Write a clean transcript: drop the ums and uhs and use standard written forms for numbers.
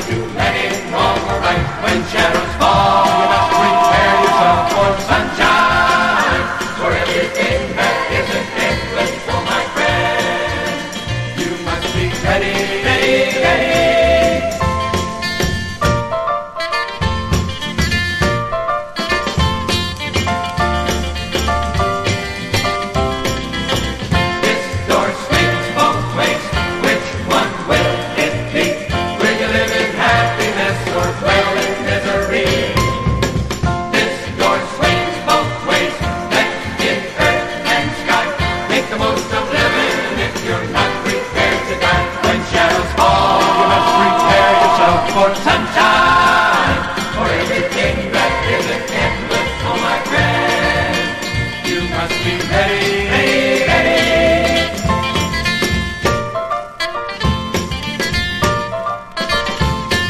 do any wrong or right. When shadows fall, you must prepare yourself for sunshine. For everything that isn't endless, oh my friend, you must be ready, ready, ready. For sunshine, for everything that isn't endless, oh my friend, you must be ready.